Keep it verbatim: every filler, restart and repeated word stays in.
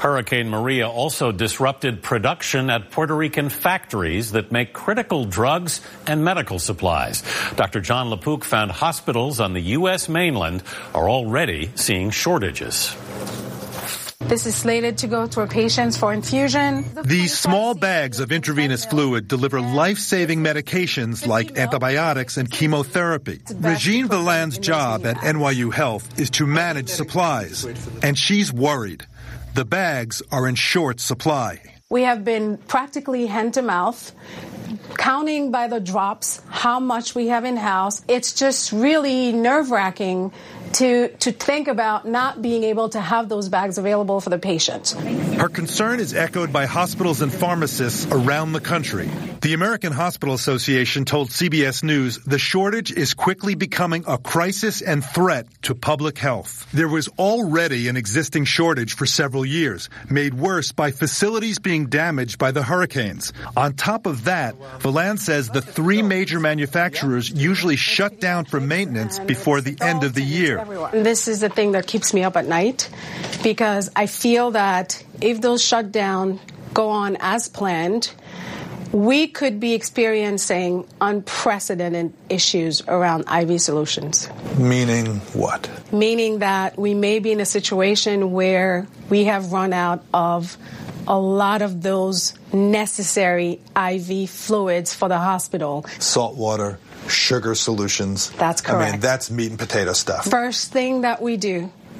Hurricane Maria also disrupted production at Puerto Rican factories that make critical drugs and medical supplies. Doctor John LaPook found hospitals on the U S mainland are already seeing shortages. This is slated to go to our patients for infusion. These small bags of intravenous fluid deliver life-saving medications like antibiotics and chemotherapy. Regine Villan's job at N Y U Health is to manage supplies, and she's worried. The bags are in short supply. We have been practically hand to mouth, counting by the drops how much we have in-house. It's just really nerve-wracking to to think about not being able to have those bags available for the patient. Her concern is echoed by hospitals and pharmacists around the country. The American Hospital Association told C B S News the shortage is quickly becoming a crisis and threat to public health. There was already an existing shortage for several years, made worse by facilities being damaged by the hurricanes. On top of that, Villan says the three major manufacturers usually shut down for maintenance before the end of the year. This is the thing that keeps me up at night, because I feel that if those shutdowns go on as planned, we could be experiencing unprecedented issues around I V solutions. Meaning what? Meaning that we may be in a situation where we have run out of a lot of those necessary I V fluids for the hospital. Salt water, sugar solutions. That's correct. I mean, that's meat and potato stuff. First thing that we do